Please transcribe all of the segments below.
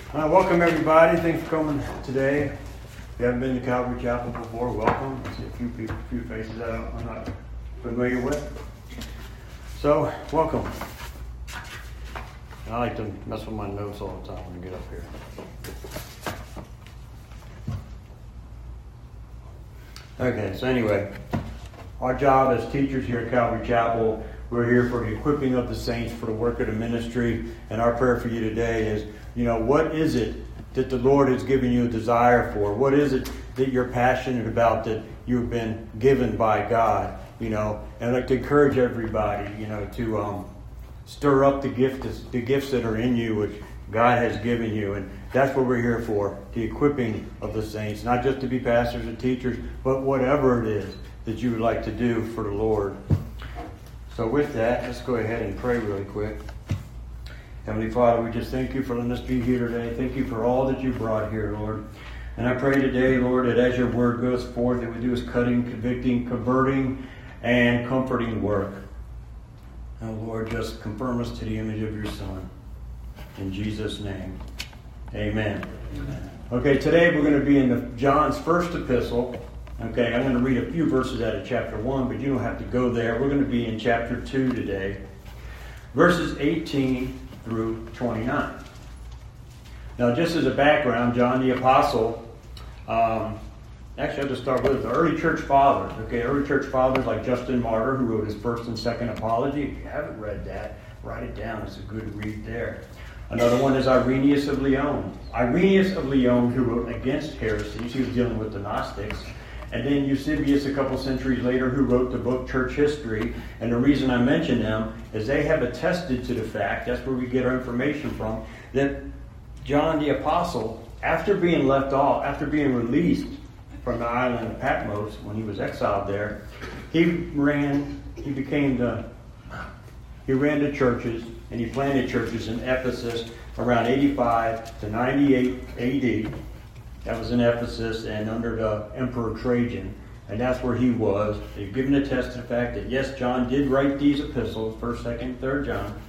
Welcome everybody. Thanks for coming today. If you haven't been to Calvary Chapel before, welcome. I see a few people, a few faces that I'm not familiar with. So, welcome. I like to mess with my notes all the time when I get up here. Okay, so anyway, our job as teachers here at Calvary Chapel, we're here for the equipping of the saints for the work of the ministry. And our prayer for you today is, what is it that the Lord has given you a desire for? What is it that you're passionate about that you've been given by God? And I'd like to encourage everybody, to stir up the gifts that are in you, which God has given you. And that's what we're here for, the equipping of the saints, not just to be pastors and teachers, but whatever it is that you would like to do for the Lord. So with that, let's go ahead and pray really quick. Heavenly Father, we just thank you for letting us be here today. Thank you for all that you brought here, Lord. And I pray today, Lord, that as your word goes forth, that we do is cutting, convicting, converting, and comforting work. Now, Lord, just confirm us to the image of your Son. In Jesus' name, amen. Amen. Okay, today we're going to be in John's first epistle. Okay, I'm going to read a few verses out of chapter 1, but you don't have to go there. We're going to be in chapter 2 today, verses 18 through 29. Now, just as a background, John the Apostle, actually I'll just start with the early church fathers. Okay, early church fathers like Justin Martyr, who wrote his first and second apology. If you haven't read that, write it down. It's a good read there. Another one is Irenaeus of Lyon. Irenaeus of Lyon, who wrote against heresies. He was dealing with the Gnostics. And then Eusebius, a couple centuries later, who wrote the book Church History. And the reason I mention them is they have attested to the fact, that's where we get our information from, that John the Apostle, after being left off, after being released from the island of Patmos, when he was exiled there, he ran the churches, and he planted churches in Ephesus around 85 to 98 AD. That was in Ephesus and under the Emperor Trajan. And that's where he was. They've given attest to the fact that, yes, John did write these epistles, 1st, 2nd, 3rd John.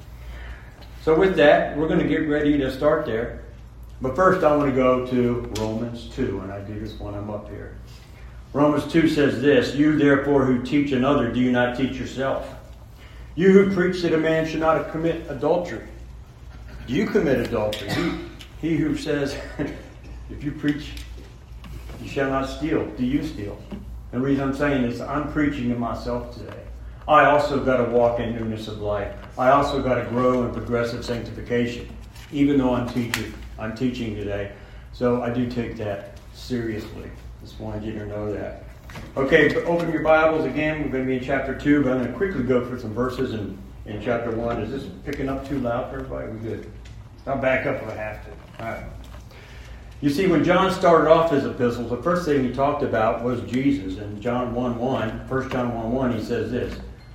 So with that, we're going to get ready to start there. But first, I want to go to Romans 2, and I do this when I'm up here. Romans 2 says this, "You therefore who teach another, do you not teach yourself? You who preach that a man should not commit adultery. Do you commit adultery? He who says, if you preach, you shall not steal, do you steal?" And the reason I'm saying this, I'm preaching to myself today. I also got to walk in newness of life. I also got to grow in progressive sanctification, even though I'm teaching today. So I do take that seriously. Just wanted you to know that. Okay, open your Bibles again. We're going to be in chapter 2, but I'm going to quickly go through some verses in chapter 1. Is this picking up too loud for everybody? We're good. I'll back up if I have to. All right. You see, when John started off his epistles, the first thing he talked about was Jesus. In John 1:1, 1 John 1:1, he says this,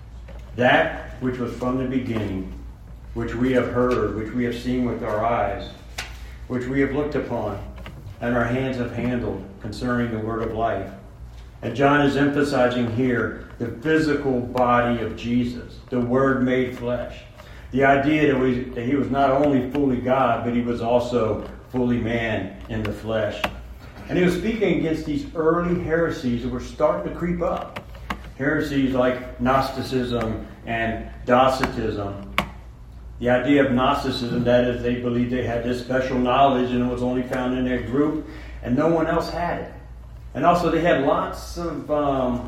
"That which was from the beginning, which we have heard, which we have seen with our eyes, which we have looked upon, and our hands have handled concerning the word of life." And John is emphasizing here the physical body of Jesus, the Word made flesh. The idea that he was not only fully God, but he was also fully man in the flesh. And he was speaking against these early heresies that were starting to creep up. Heresies like Gnosticism and Docetism. The idea of Gnosticism, that is, they believed they had this special knowledge and it was only found in their group and no one else had it. And also they had lots of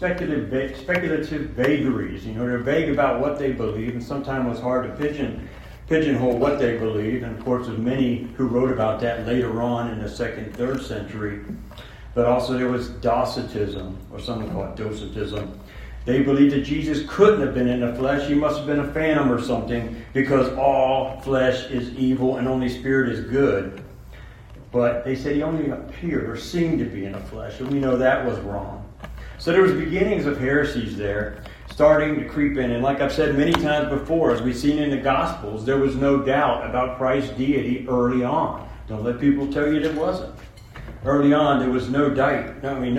speculative vagaries. They're vague about what they believe, and sometimes it was hard to pigeonhole what they believed. And of course, there's many who wrote about that later on in the 2nd, 3rd century. But also there was Docetism, or some call it Docetism. They believed that Jesus couldn't have been in the flesh. He must have been a phantom or something, because all flesh is evil and only spirit is good. But they said he only appeared or seemed to be in the flesh, and we know that was wrong. So there was beginnings of heresies there starting to creep in. And like I've said many times before, as we've seen in the Gospels, there was no doubt about Christ's deity early on. Don't let people tell you there wasn't. Early on, there was no doubt. I don't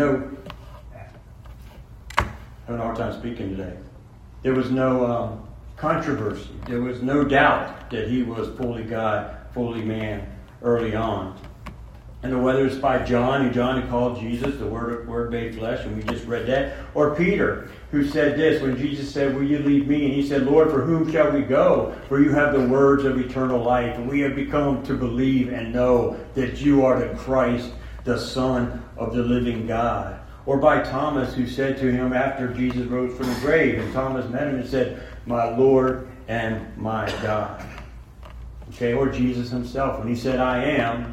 have a hard time speaking today. There was no controversy. There was no doubt that he was fully God, fully man, early on. And whether it's by John who called Jesus the Word made flesh, and we just read that, or Peter, who said this when Jesus said, "Will you leave me?" And he said, "Lord, for whom shall we go? For you have the words of eternal life, and we have become to believe and know that you are the Christ, the Son of the living God." Or by Thomas, who said to him after Jesus rose from the grave, and Thomas met him and said, "My Lord and my God." Okay, or Jesus himself, when he said, "I am,"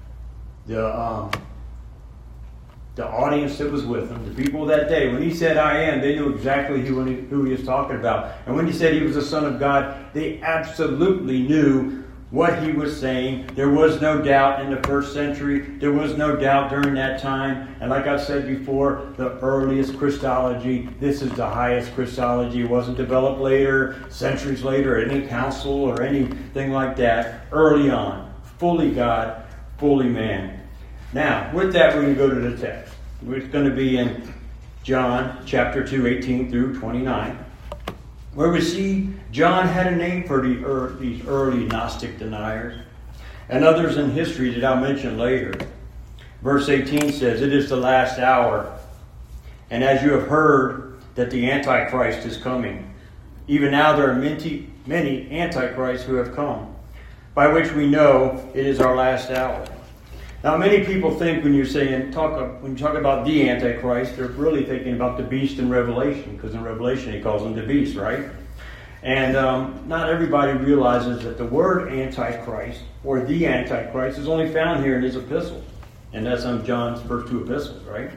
the audience that was with him, the people that day, when he said, "I am," they knew exactly who he was talking about. And when he said he was the Son of God, they absolutely knew what he was saying. There was no doubt in the first century. There was no doubt during that time. And like I said before, the earliest Christology, this is the highest Christology. It wasn't developed later, centuries later, at any council or anything like that. Early on, fully God, fully man. Now, with that, we're going to go to the text. It's going to be in John chapter 2, 18 through 29, where we see John had a name for these early Gnostic deniers, and others in history that I'll mention later. Verse 18 says, "It is the last hour, and as you have heard that the Antichrist is coming, even now there are many Antichrists who have come, by which we know it is our last hour." Now, many people think when you talk about the Antichrist, they're really thinking about the beast in Revelation, because in Revelation he calls him the beast, right? And not everybody realizes that the word Antichrist, or the Antichrist, is only found here in his epistles. And that's on John's first two epistles, right?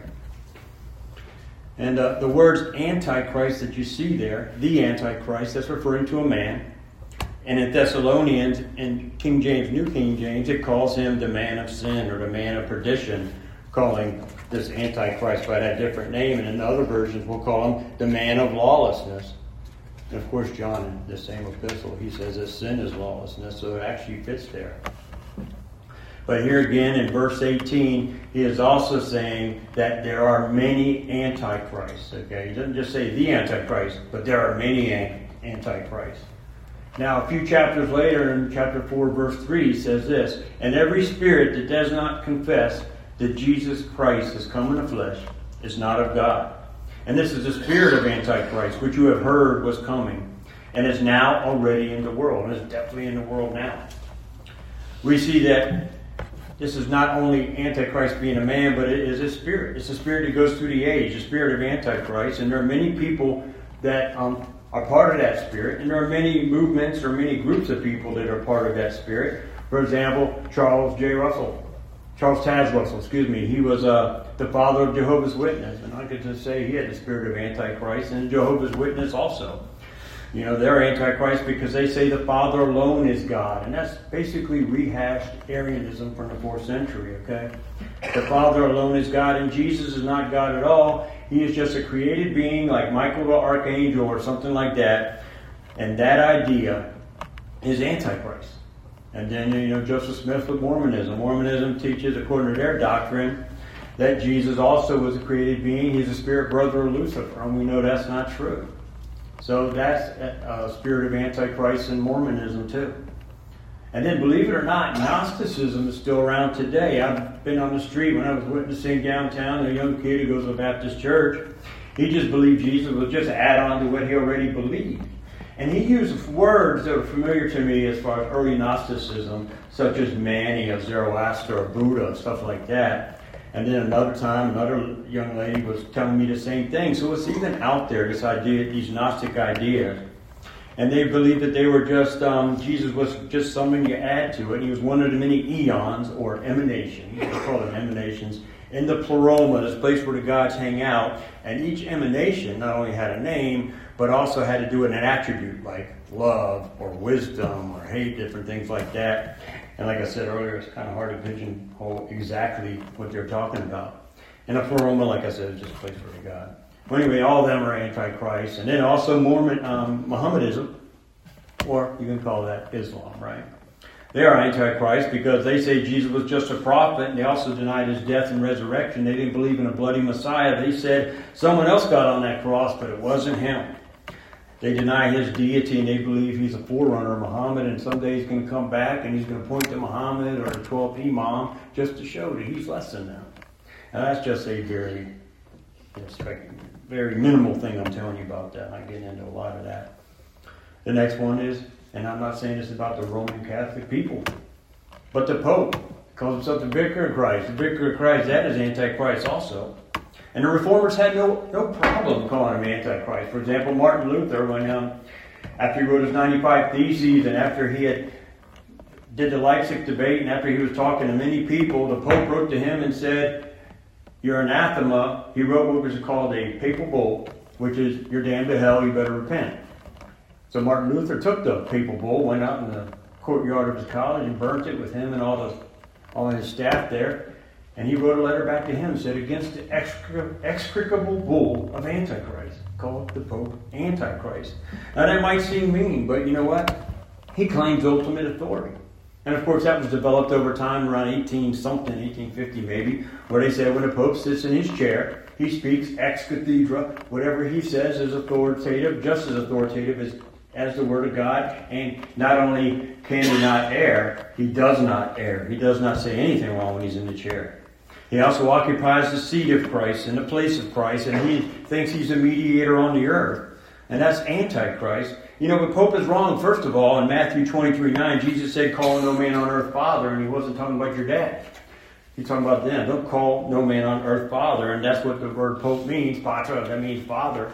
And the words Antichrist that you see there, the Antichrist, that's referring to a man. And in Thessalonians, in King James, New King James, it calls him the man of sin or the man of perdition, calling this Antichrist by that different name. And in other versions, we'll call him the man of lawlessness. And of course, John, in the same epistle, he says that sin is lawlessness, so it actually fits there. But here again, in verse 18, he is also saying that there are many Antichrists. Okay, he doesn't just say the Antichrist, but there are many Antichrists. Now, a few chapters later, in chapter 4, verse 3, says this, "And every spirit that does not confess that Jesus Christ has come in the flesh is not of God. And this is the spirit of Antichrist, which you have heard was coming, and is now already in the world," and is definitely in the world now. We see that this is not only Antichrist being a man, but it is a spirit. It's a spirit that goes through the age, the spirit of Antichrist, and there are many people that are part of that spirit, and there are many movements or many groups of people that are part of that spirit. For example, Charles Taze Russell, he was the father of Jehovah's Witness, and I could just say he had the spirit of Antichrist, and Jehovah's Witness also. You know, they're Antichrist because they say the Father alone is God, and that's basically rehashed Arianism from the 4th century, okay? The Father alone is God, and Jesus is not God at all. He is just a created being like Michael the Archangel or something like that. And that idea is Antichrist. And then, Joseph Smith with Mormonism. Mormonism teaches, according to their doctrine, that Jesus also was a created being. He's a spirit brother of Lucifer. And we know that's not true. So that's a spirit of Antichrist in Mormonism too. And then, believe it or not, Gnosticism is still around today. I've been on the street when I was witnessing downtown, a young kid who goes to a Baptist church. He just believed Jesus was just an add-on to what he already believed. And he used words that were familiar to me as far as early Gnosticism, such as Mani, Zoroaster, or Buddha, stuff like that. And then another time, another young lady was telling me the same thing. So it's even out there, this idea, these Gnostic ideas. And they believed that they were just, Jesus was just something you add to it. He was one of the many eons, or emanations, we call them emanations, in the pleroma, this place where the gods hang out. And each emanation not only had a name, but also had to do with an attribute, like love, or wisdom, or hate, different things like that. And like I said earlier, it's kind of hard to pigeonhole exactly what they're talking about. And a pleroma, like I said, is just a place for the God. Well, anyway, all of them are Antichrist. And then also Mohammedanism, or you can call that Islam, right? They are Antichrist because they say Jesus was just a prophet, and they also denied his death and resurrection. They didn't believe in a bloody Messiah. They said someone else got on that cross, but it wasn't him. They deny his deity and they believe he's a forerunner of Muhammad, and someday he's going to come back and he's going to point to Muhammad or the 12th Imam just to show that he's less than them. And that's just a very minimal thing I'm telling you about that. I get into a lot of that. The next one is, and I'm not saying this about the Roman Catholic people, but the Pope calls himself the Vicar of Christ. The Vicar of Christ, that is Antichrist also. And the Reformers had no problem calling him Antichrist. For example, Martin Luther, when after he wrote his 95 Theses, and after he did the Leipzig debate, and after he was talking to many people, the Pope wrote to him and said, "You're anathema." He wrote what was called a papal bull, which is, "You're damned to hell, you better repent." So Martin Luther took the papal bull, went out in the courtyard of his college and burnt it with him and all his staff there. And he wrote a letter back to him, said, "Against the execrable bull of Antichrist," called the Pope Antichrist. Now that might seem mean, but you know what? He claims ultimate authority. And of course that was developed over time around 1850 maybe, where they said when the Pope sits in his chair, he speaks ex cathedra. Whatever he says is authoritative, just as authoritative as the Word of God. And not only can he not err, he does not err. He does not say anything wrong when he's in the chair. He also occupies the seat of Christ and the place of Christ, and he thinks he's a mediator on the earth. And that's Antichrist. You know, the Pope is wrong, first of all. In Matthew 23:9, Jesus said, "Call no man on earth Father," and he wasn't talking about your dad. He's talking about them. Don't call no man on earth Father, and that's what the word Pope means. Patra, that means Father.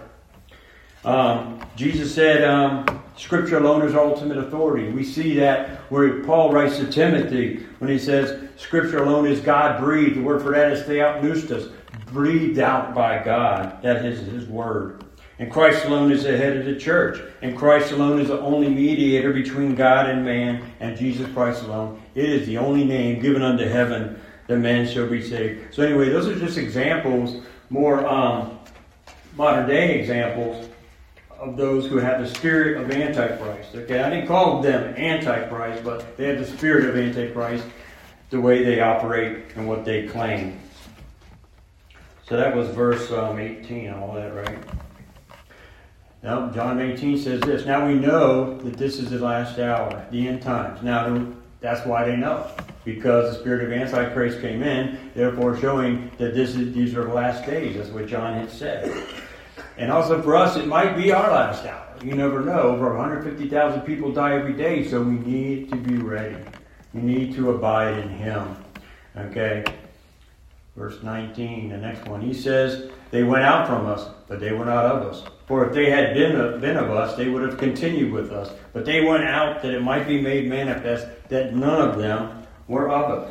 Jesus said, Scripture alone is ultimate authority. We see that where Paul writes to Timothy when he says, Scripture alone is God-breathed. The word for that is theopneustos, breathed out by God. That is His Word. And Christ alone is the head of the church. And Christ alone is the only mediator between God and man, and Jesus Christ alone. It is the only name given unto heaven that man shall be saved. So anyway, those are just examples, more modern day examples of those who have the spirit of Antichrist. Okay, I didn't call them Antichrist, but they have the spirit of Antichrist, the way they operate and what they claim. So that was verse 18 and all that, right? Now, John 18 says this, "Now we know that this is the last hour, the end times." Now, that's why they know, because the spirit of Antichrist came in, therefore showing that these are the last days. That's what John had said. And also for us, it might be our last hour. You never know. Over 150,000 people die every day, so we need to be ready. We need to abide in Him. Okay? Verse 19, the next one. He says, "They went out from us, but they were not of us. For if they had been of us, they would have continued with us. But they went out that it might be made manifest that none of them were of us."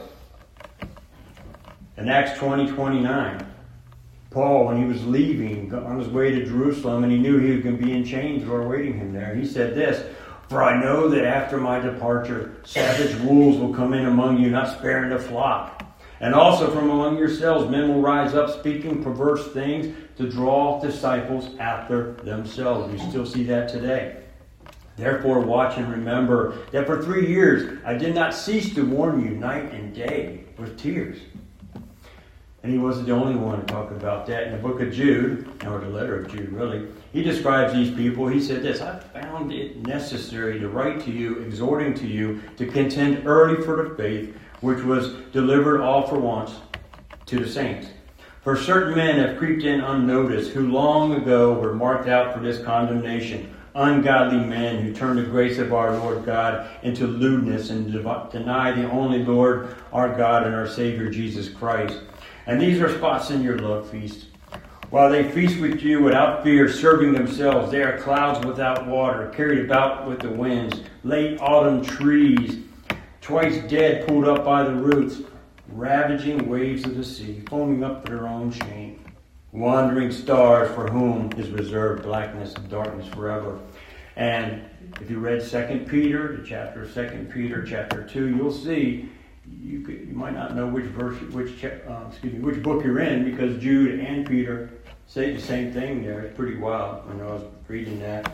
In Acts 20:29. Paul, when he was leaving on his way to Jerusalem, and he knew he was going to be in chains or awaiting him there, he said this, "For I know that after my departure, savage wolves will come in among you, not sparing the flock. And also from among yourselves, men will rise up speaking perverse things to draw disciples after themselves." We still see that today. "Therefore watch and remember that for 3 years I did not cease to warn you night and day with tears." And he wasn't the only one to talk about that. In the book of Jude, or the letter of Jude really, he describes these people. He said this, "I found it necessary to write to you, exhorting to you to contend early for the faith, which was delivered all for once to the saints. For certain men have creeped in unnoticed, who long ago were marked out for this condemnation, ungodly men who turn the grace of our Lord God into lewdness and deny the only Lord our God and our Savior Jesus Christ. And these are spots in your love feast. While they feast with you without fear, serving themselves, they are clouds without water, carried about with the winds, late autumn trees, twice dead, pulled up by the roots, ravaging waves of the sea, foaming up their own shame. Wandering stars for whom is reserved blackness and darkness forever." And if you read 2 Peter, the chapter of 2 Peter, chapter 2, you'll see, you might not know which book you're in, because Jude and Peter say the same thing there. It's pretty wild when I was reading that.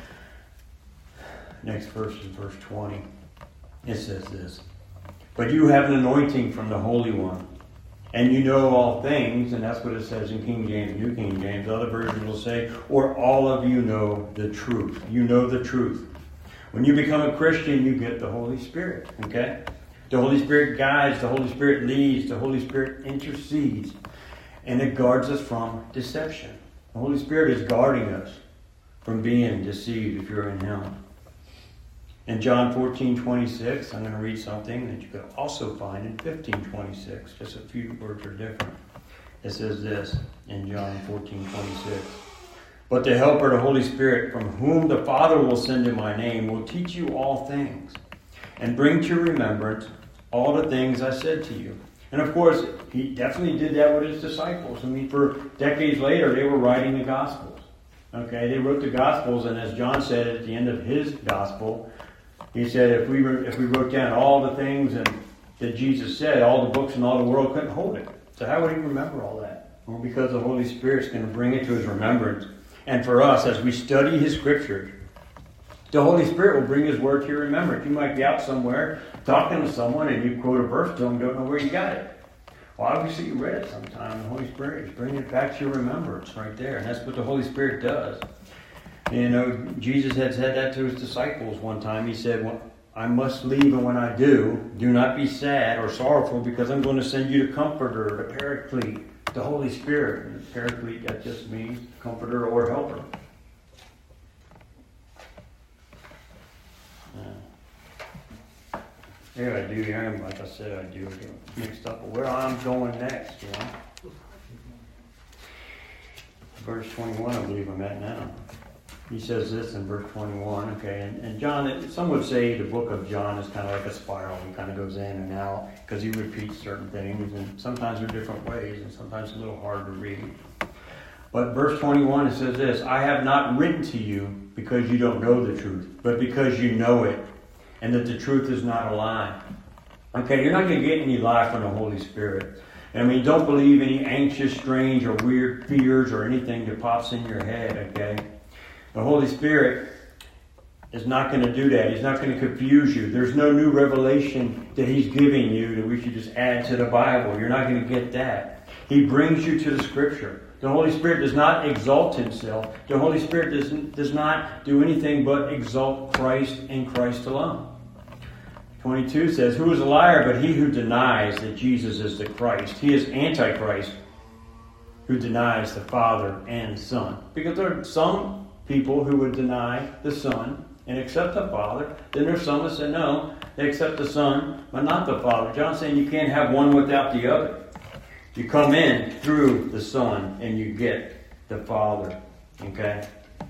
Next verse is verse 20. It says this, "But you have an anointing from the Holy One, And you know all things, and that's what it says in King James, New King James. Other versions will say, or all of you know the truth. You know the truth. When you become a Christian, you get the Holy Spirit, okay? The Holy Spirit guides, the Holy Spirit leads, the Holy Spirit intercedes, and it guards us from deception. The Holy Spirit is guarding us from being deceived if you're in Him. In John 14:26, I'm going to read something that you could also find in 15:26. Just a few words are different. It says this in John 14:26. But the Helper, the Holy Spirit, from whom the Father will send in my name, will teach you all things and bring to your remembrance all the things I said to you. And of course, He definitely did that with His disciples. I mean, for decades later, they were writing the Gospels. Okay, they wrote the Gospels, and as John said at the end of his Gospel, he said if we wrote down all the things that Jesus said, all the books in all the world couldn't hold it. So how would He remember all that? Well, because the Holy Spirit's going to bring it to His remembrance. And for us, as we study His Scriptures, the Holy Spirit will bring His Word to your remembrance. You might be out somewhere talking to someone and you quote a verse to them, don't know where you got it. Well, obviously you read it sometime. The Holy Spirit is bringing it back to your remembrance right there. And that's what the Holy Spirit does. You know, Jesus had said that to His disciples one time. He said, well, I must leave, and when I do not be sad or sorrowful, because I'm going to send you the Comforter, the Paraclete, the Holy Spirit. And the Paraclete, that just means Comforter or Helper. Here I do, here, like I said, I do get mixed up with where I'm going next, you know. Verse 21, I believe I'm at now. He says this in verse 21, okay, and John, some would say the book of John is kind of like a spiral. He kind of goes in and out because he repeats certain things, and sometimes they're different ways, and sometimes a little hard to read. But verse 21, it says this, I have not written to you because you don't know the truth, but because you know it, and that the truth is not a lie. Okay, you're not going to get any lie from the Holy Spirit. I mean, don't believe any anxious, strange, or weird fears or anything that pops in your head, okay? The Holy Spirit is not going to do that. He's not going to confuse you. There's no new revelation that He's giving you that we should just add to the Bible. You're not going to get that. He brings you to the Scripture. The Holy Spirit does not exalt Himself. The Holy Spirit does not do anything but exalt Christ and Christ alone. 22 says, who is a liar but he who denies that Jesus is the Christ? He is Antichrist who denies the Father and the Son. Because there are some people who would deny the Son and accept the Father. Then there's some that say no, they accept the Son but not the Father. John's saying you can't have one without the other. You come in through the Son and you get the Father. Okay?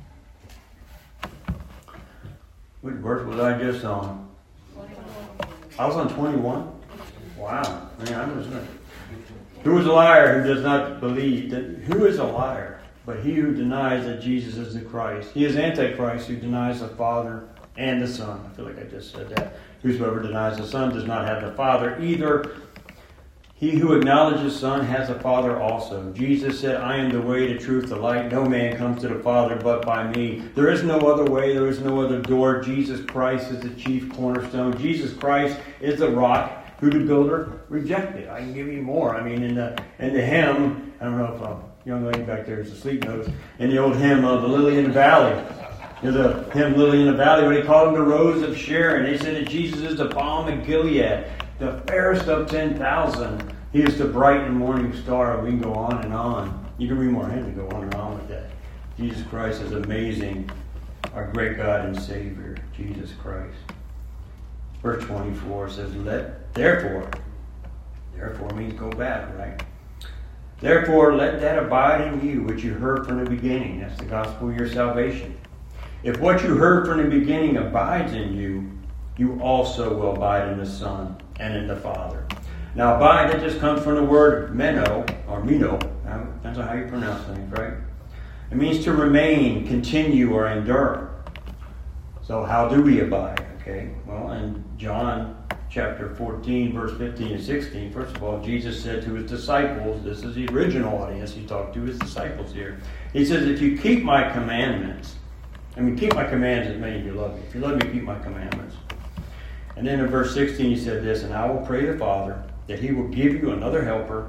Which verse was I just on? I was on 21. Wow. Man, who is a liar who does not believe that? Who is a liar but he who denies that Jesus is the Christ? He is Antichrist who denies the Father and the Son. I feel like I just said that. Whosoever denies the Son does not have the Father either. He who acknowledges the Son has a Father also. Jesus said, I am the way, the truth, the light. No man comes to the Father but by me. There is no other way. There is no other door. Jesus Christ is the chief cornerstone. Jesus Christ is the rock who the builder rejected. I can give you more. I mean, in the hymn, I don't know if a young lady back there is asleep knows, in the old hymn of the Lily in the Valley. There's a hymn, Lily in the Valley, where they called him the Rose of Sharon. They said that Jesus is the balm of Gilead, the fairest of 10,000. He is the bright and morning star. We can go on and on. You can read more hymns and go on and on with that. Jesus Christ is amazing. Our great God and Savior, Jesus Christ. Verse 24 says, Therefore means go back, right? Therefore, let that abide in you which you heard from the beginning. That's the gospel of your salvation. If what you heard from the beginning abides in you, you also will abide in the Son and in the Father. Now, abide, that just comes from the word meno, or meno. Depends on how you pronounce things, right? It means to remain, continue, or endure. So how do we abide? Okay, well, in John chapter 14, verse 15 and 16, first of all, Jesus said to His disciples, this is the original audience, He talked to His disciples here. He says, if you keep my commandments, keep my commands as many of you love me. If you love me, keep my commandments. And then in verse 16 He said this, and I will pray the Father that He will give you another helper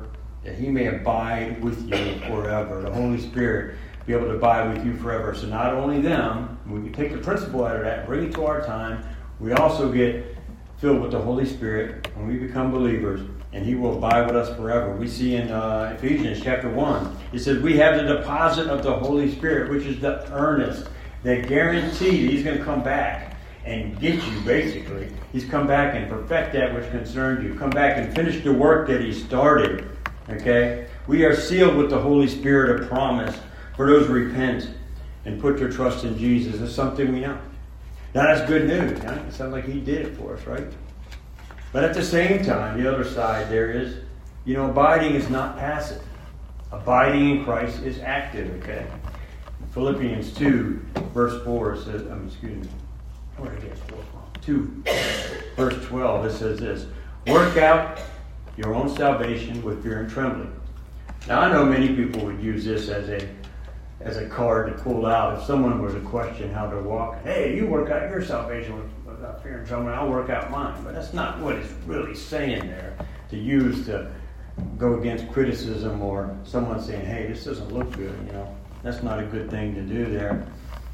that he may abide with you forever. The Holy Spirit be able to abide with you forever. So not only them, we can take the principle out of that, bring it to our time, we also get filled with the Holy Spirit when we become believers, and he will abide with us forever. We see in Ephesians chapter 1, it says, we have the deposit of the Holy Spirit, which is the earnest, that guarantee that he's going to come back and get you, basically. He's come back and perfect that which concerns you. Come back and finish the work that he started. Okay? We are sealed with the Holy Spirit of promise for those who repent and put their trust in Jesus. It's something we know. Now that's good news. Huh? It sounds like he did it for us, right? But at the same time, the other side there is, abiding is not passive. Abiding in Christ is active, okay? Philippians 2, verse 4 says, where did I get 4 from? 2, verse 12, it says this, work out your own salvation with fear and trembling. Now I know many people would use this as a card to pull out if someone were to question how to walk. Hey, you work out your salvation without fear and trembling, I'll work out mine. But that's not what it's really saying there, to use to go against criticism or someone saying, hey, this doesn't look good, That's not a good thing to do there.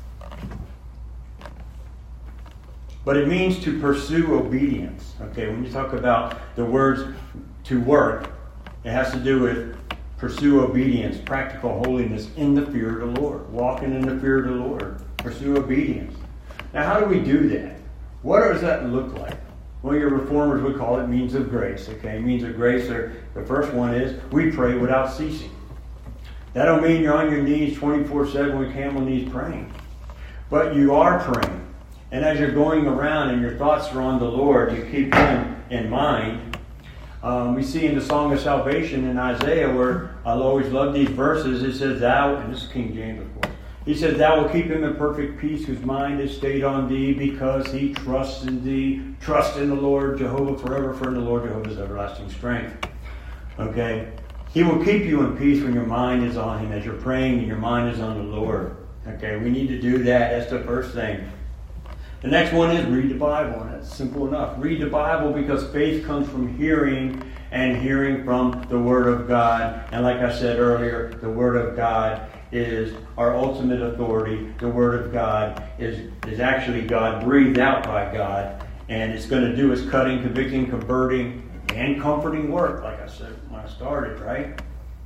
But it means to pursue obedience. Okay, when you talk about the words to work, it has to do with pursue obedience, practical holiness in the fear of the Lord. Walking in the fear of the Lord. Pursue obedience. Now, how do we do that? What does that look like? Well, your reformers would call it means of grace. Okay, means of grace. The first one is we pray without ceasing. That don't mean you're on your knees 24/7 with camel knees praying. But you are praying. And as you're going around and your thoughts are on the Lord, you keep him in mind. We see in the Song of Salvation in Isaiah, where I'll always love these verses, it says, thou, and this is King James, of course, he says, thou will keep him in perfect peace whose mind is stayed on thee because he trusts in thee. Trust in the Lord Jehovah forever, for in the Lord Jehovah's everlasting strength. Okay? He will keep you in peace when your mind is on him, as you're praying and your mind is on the Lord. Okay? We need to do that. That's the first thing. The next one is read the Bible, and that's simple enough. Read the Bible because faith comes from hearing, and hearing from the Word of God. And like I said earlier, the Word of God is our ultimate authority. The Word of God is actually God breathed out by God, and it's going to do its cutting, convicting, converting, and comforting work, like I said when I started, right?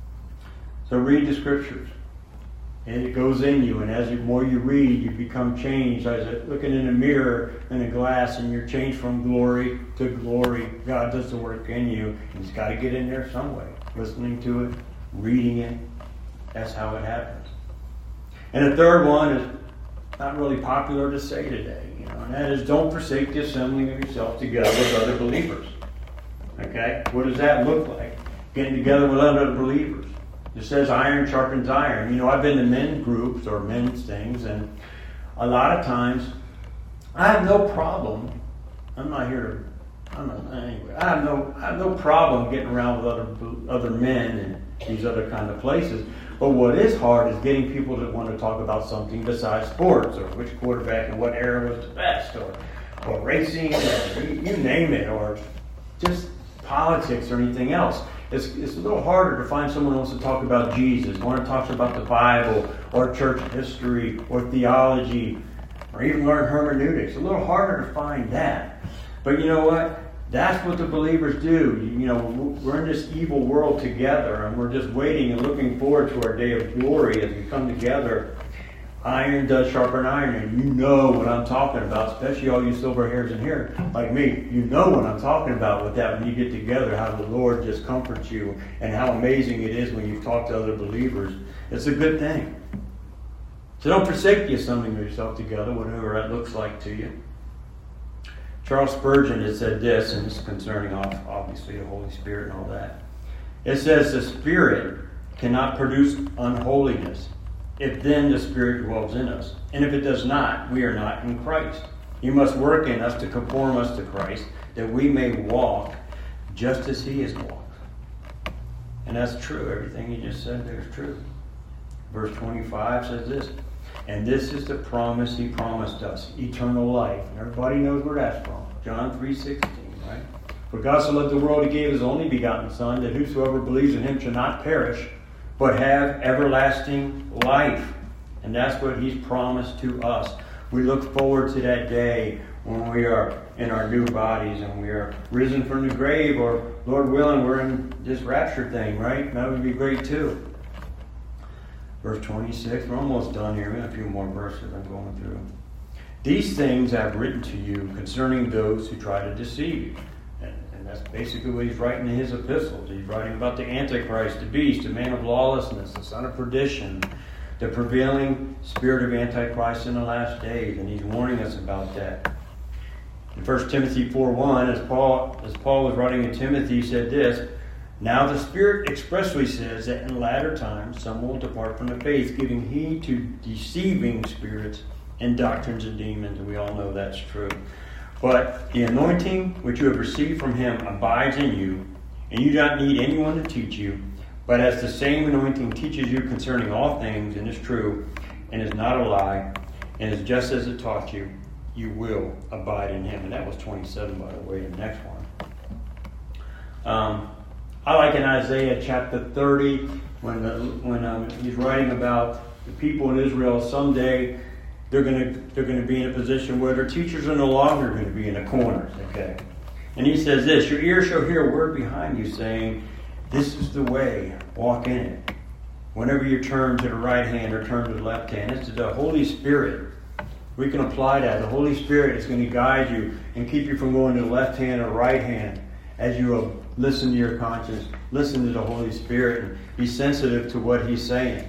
So read the Scriptures. And it goes in you, and as the more you read, you become changed. As looking in a mirror, in a glass, and you're changed from glory to glory. God does the work in you, and it's got to get in there some way. Listening to it, reading it, that's how it happens. And the third one is not really popular to say today, and that is don't forsake the assembling of yourself together with other believers. Okay? What does that look like? Getting together with other believers. It says iron sharpens iron. I've been to men's groups or men's things, and a lot of times I have no problem. Anyway. I have no problem getting around with other men and these other kind of places. But what is hard is getting people that want to talk about something besides sports, or which quarterback and what era was the best, or racing, or you name it, or just politics or anything else. It's a little harder to find someone who wants to talk about Jesus, want to talk about the Bible, or church history, or theology, or even learn hermeneutics. A little harder to find that. But you know what? That's what the believers do. We're in this evil world together, and we're just waiting and looking forward to our day of glory as we come together. Iron does sharpen iron, and you know what I'm talking about, especially all you silver hairs in here, like me. You know what I'm talking about with that when you get together, how the Lord just comforts you, and how amazing it is when you talk to other believers. It's a good thing. So don't forsake the assembling of yourself together, whatever that looks like to you. Charles Spurgeon has said this, and this is concerning obviously the Holy Spirit and all that. It says the Spirit cannot produce unholiness, if then the Spirit dwells in us. And if it does not, we are not in Christ. He must work in us to conform us to Christ, that we may walk just as He has walked. And that's true. Everything He just said there is true. Verse 25 says this, and this is the promise He promised us, eternal life. And everybody knows where that's from. John 3:16, right? For God so loved the world, he gave his only begotten Son, that whosoever believes in him shall not perish, but have everlasting life. And that's what he's promised to us. We look forward to that day when we are in our new bodies and we are risen from the grave, or Lord willing, we're in this rapture thing, right? That would be great too. Verse 26, we're almost done here. We have a few more verses I'm going through. These things I've written to you concerning those who try to deceive you. And that's basically what he's writing in his epistles. He's writing about the Antichrist, the beast, the man of lawlessness, the son of perdition, the prevailing spirit of Antichrist in the last days. And he's warning us about that. In 1 Timothy 4:1, as Paul was writing to Timothy, he said this, now the Spirit expressly says that in latter times some will depart from the faith, giving heed to deceiving spirits and doctrines of demons. And we all know that's true. But the anointing which you have received from him abides in you, and you do not need anyone to teach you. But as the same anointing teaches you concerning all things, and is true, and is not a lie, and is just as it taught you, you will abide in him. And that was 27, by the way, the next one. I like in Isaiah chapter 30, when he's writing about the people in Israel. Someday they're going to be in a position where their teachers are no longer going to be in the corners. Okay, and he says this: your ear shall hear a word behind you saying, "This is the way, walk in it." Whenever you turn to the right hand or turn to the left hand, it's the Holy Spirit. We can apply that. The Holy Spirit is going to guide you and keep you from going to the left hand or right hand as you listen to your conscience, listen to the Holy Spirit, and be sensitive to what he's saying.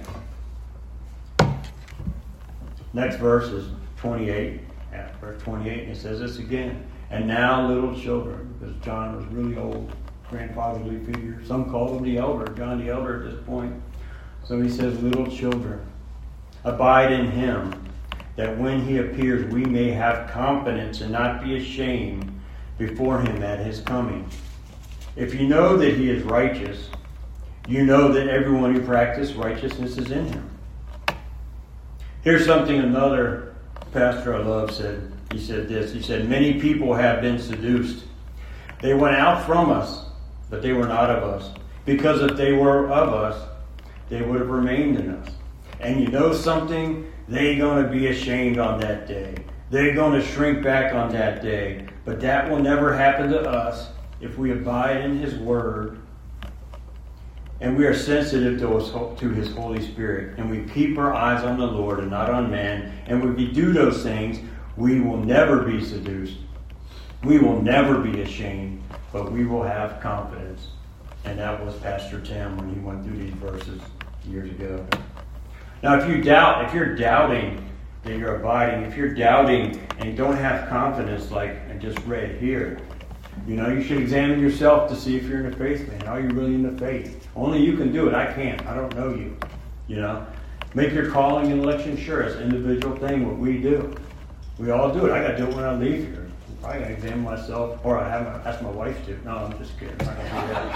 Next verse is 28. Verse 28, and it says this again. And now, little children, because John was really old, grandfatherly figure. Some call him the elder, John the elder at this point. So he says, little children, abide in him, that when he appears we may have confidence and not be ashamed before him at his coming. If you know that he is righteous, you know that everyone who practices righteousness is in him. Here's something another pastor I love said. He said this. He said, many people have been seduced. They went out from us, but they were not of us. Because if they were of us, they would have remained in us. And you know something? They're going to be ashamed on that day. They're going to shrink back on that day. But that will never happen to us if we abide in his word and we are sensitive to his Holy Spirit, and we keep our eyes on the Lord and not on man. And when we do those things, we will never be seduced. We will never be ashamed, but we will have confidence. And that was Pastor Tim when he went through these verses years ago. Now, if you're doubting that you're abiding, if you're doubting and you don't have confidence like I just read here, you should examine yourself to see if you're in the faith, man. Are you really in the faith? Only you can do it. I can't. I don't know you. Make your calling and election sure. It's an individual thing, what we do. We all do it. I got to do it when I leave here. I got to examine myself, or I have to ask my wife to. No, I'm just kidding. I'm not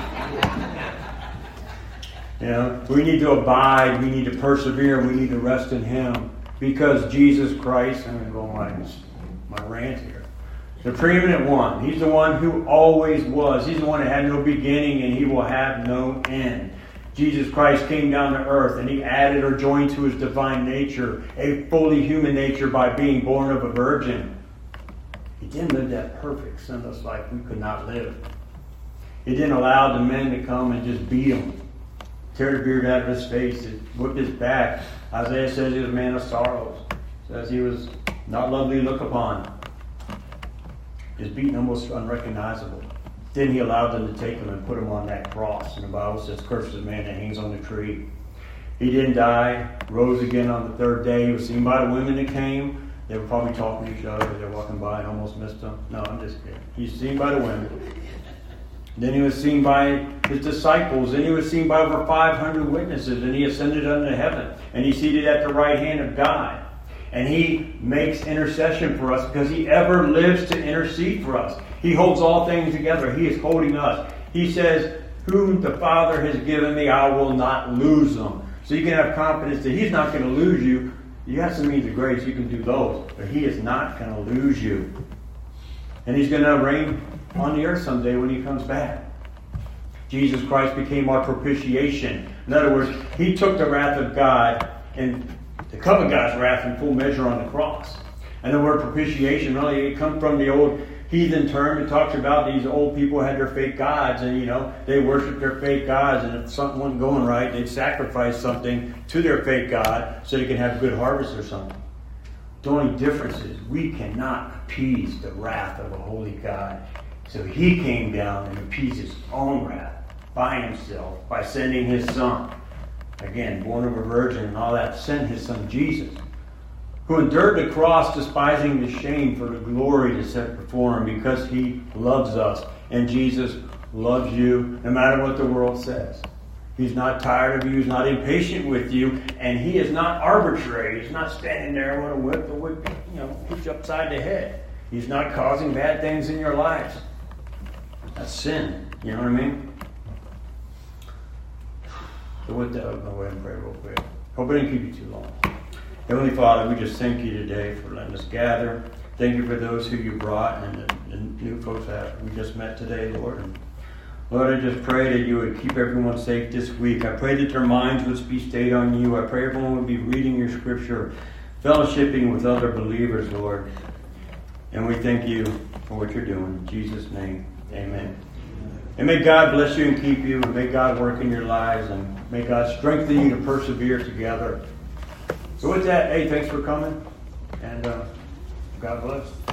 going to do that. We need to abide. We need to persevere. We need to rest in him. Because Jesus Christ, I'm going to go on my rant here. The preeminent one. He's the one who always was. He's the one that had no beginning and he will have no end. Jesus Christ came down to earth and he added or joined to his divine nature a fully human nature by being born of a virgin. He didn't live that perfect, sinless life we could not live. He didn't allow the men to come and just beat him, tear the beard out of his face, whip his back. Isaiah says he was a man of sorrows. Says he was not lovely to look upon. His beating almost unrecognizable. Then he allowed them to take him and put him on that cross. And the Bible says, cursed is the man that hangs on the tree. He didn't die, rose again on the third day. He was seen by the women that came. They were probably talking to each other. They were walking by and almost missed him. No, I'm just kidding. He's seen by the women. Then he was seen by his disciples. Then he was seen by over 500 witnesses. And he ascended unto heaven. And he's seated at the right hand of God. And he makes intercession for us because he ever lives to intercede for us. He holds all things together. He is holding us. He says, whom the Father has given me, I will not lose them. So you can have confidence that he's not going to lose you. You have some means of grace. You can do those. But he is not going to lose you. And he's going to reign on the earth someday when he comes back. Jesus Christ became our propitiation. In other words, he took the wrath of God and to cover God's wrath in full measure on the cross. And the word propitiation, really, it comes from the old heathen term. It talks about these old people had their fake gods, and they worshiped their fake gods, and if something wasn't going right, they'd sacrifice something to their fake god so they could have a good harvest or something. The only difference is we cannot appease the wrath of a holy God. So he came down and appeased his own wrath by himself, by sending his son. Again, born of a virgin and all that, sent his son Jesus, who endured the cross, despising the shame for the glory to set before him, because he loves us. And Jesus loves you no matter what the world says. He's not tired of you. He's not impatient with you. And he is not arbitrary. He's not standing there with a whip to whip, hit you upside the head. He's not causing bad things in your lives. That's sin. You know what I mean? So with that, I'll go ahead and pray real quick. Hope I didn't keep you too long. Heavenly Father, we just thank you today for letting us gather. Thank you for those who you brought and the new folks that we just met today, Lord. And Lord, I just pray that you would keep everyone safe this week. I pray that their minds would be stayed on you. I pray everyone would be reading your scripture, fellowshipping with other believers, Lord. And we thank you for what you're doing. In Jesus' name, amen. And may God bless you and keep you, and may God work in your lives, and may God strengthen you to persevere together. So with that, hey, thanks for coming, and God bless.